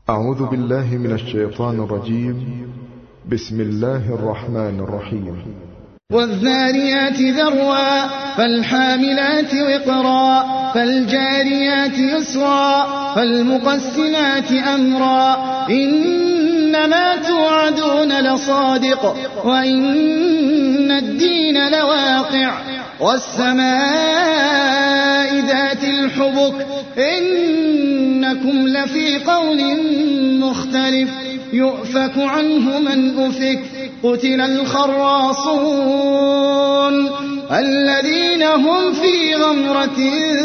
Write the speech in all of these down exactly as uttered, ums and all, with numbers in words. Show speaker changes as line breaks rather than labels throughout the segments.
أعوذ بالله من الشيطان الرجيم. بسم الله الرحمن الرحيم.
والذاريات ذروا فالحاملات وقرا فالجاريات يسرا فالمقسمات أمرا إنما توعدون لصادق وإن الدين لواقع والسماء ذات الحبك إنكم لفي قول مختلف يؤفك عنه من أفك قتل الخراصون الذين هم في غمرة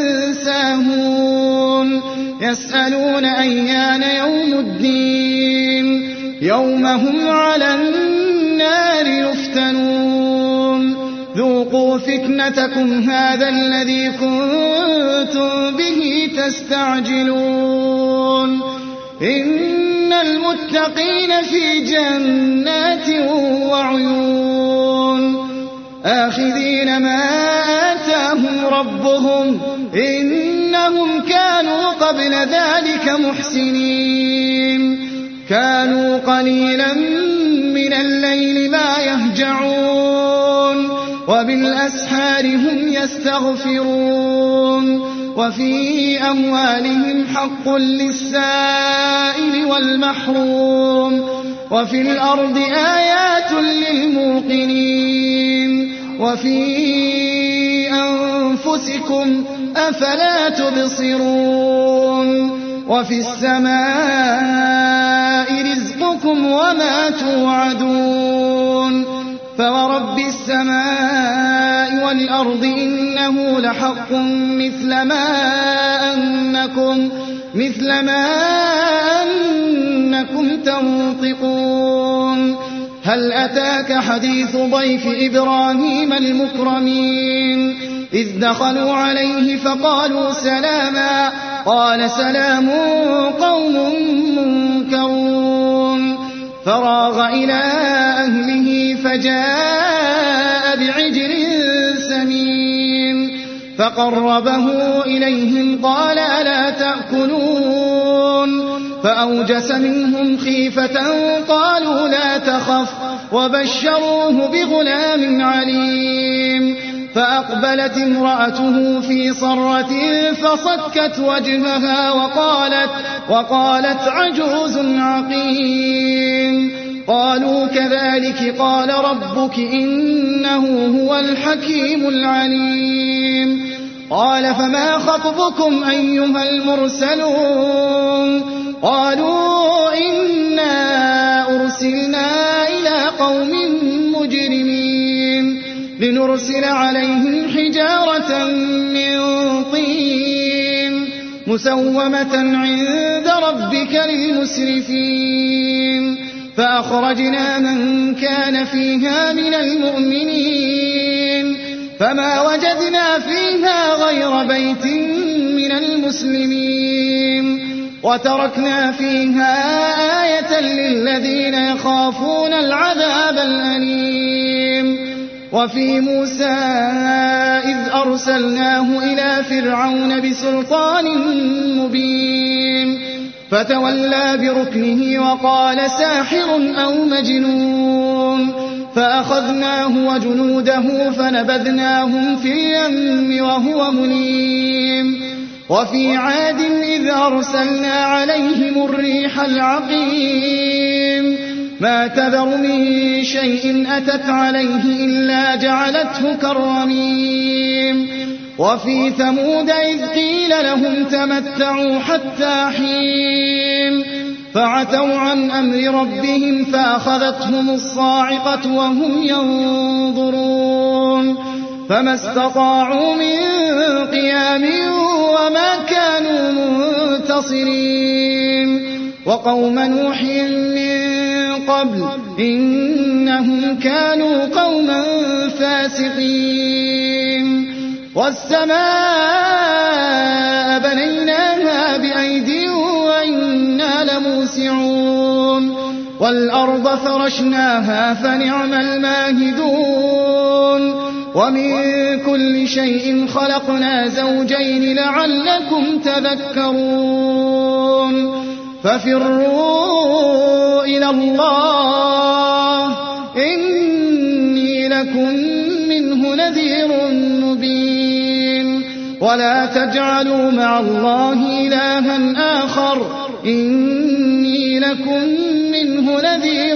ساهون يسألون أيان يوم الدين يوم هم على النار يفتنون ذوقوا فتنتكم هذا الذي كنتم به تستعجلون إن المتقين في جنات وعيون آخذين ما آتاهم ربهم إنهم كانوا قبل ذلك محسنين كانوا قليلا من الليل ما يهجعون وبالأسحار هم يستغفرون وفي أموالهم حق للسائل والمحروم وفي الأرض آيات للموقنين وفي أنفسكم أفلا تبصرون وفي السماء رزقكم وما توعدون فورب السماء والأرض إنه لحق مثل ما أنكم مثل ما أنكم تنطقون هل أتاك حديث ضيف إبراهيم المكرمين إذ دخلوا عليه فقالوا سلاما قال سلام قوم منكرون فراغ إلى أهله فجاء بعجل سمين فقربه إليهم قال ألا تأكلون فأوجس منهم خيفة قالوا لا تخف وبشروه بغلام عليم فأقبلت امرأته في صرة فصكت وجهها وقالت, وقالت عجوز عقيم قالوا كذلك قال ربك إنه هو الحكيم العليم قال فما خطبكم أيها المرسلون قالوا إنا أرسلنا إلى قوم مجرمين لنرسل عليهم حجارة من طين مسومة عند ربك للمسرفين فأخرجنا من كان فيها من المؤمنين فما وجدنا فيها غير بيت من المسلمين وتركنا فيها آية للذين يخافون العذاب الأليم وفي موسى إذ أرسلناه إلى فرعون بسلطان مبين فتولى بركنه وقال ساحر أو مجنون فأخذناه وجنوده فنبذناهم في اليم وهو مليم وفي عاد إذ أرسلنا عليهم الريح العقيم ما تذر من شيء أتت عليه إلا جعلته كالرميم وفي ثمود إذ قيل لهم تمتعوا حتى حين فعتوا عن أمر ربهم فأخذتهم الصاعقة وهم ينظرون فما استطاعوا من قيام وما كانوا منتصرين وقوم نوح من قبل إنهم كانوا قوما فاسقين والسماء بنيناها بأيد وإنا لموسعون والأرض فرشناها فنعم الماهدون ومن كل شيء خلقنا زوجين لعلكم تذكرون ففروا إلى الله إني لكم منه نذير مبين ولا تجعلوا مع الله إلها آخر إني لكم منه نذير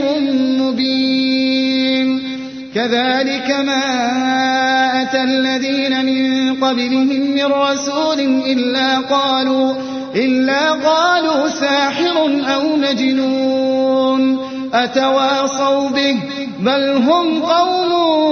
مبين كذلك ما أتى الذين من قبلهم من رسول إلا قالوا إلا قالوا ساحر أو مجنون أتواصوا به بل هم قوم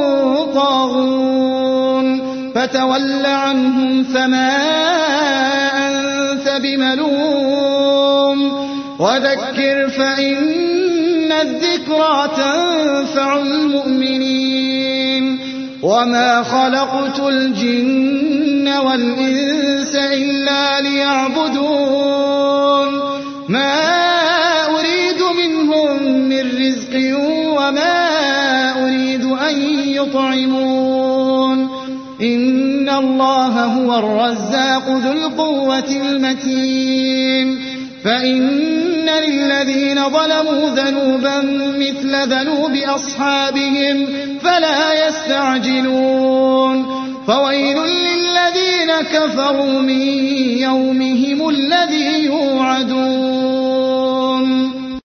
طاغون فتول عنهم فما أنت بملوم وذكر فإن الذكرى تنفع المؤمنين وما خلقت الجن والإنس إلا ليعبدون ما أريد منهم من رزق وما أريد أن يطعمون إن الله هو الرزاق ذو القوة المتين فإن للذين ظلموا ذنوبا مثل ذنوب أصحابهم فلا يستعجلون فويل للذين كفروا من يومهم الذي يوعدون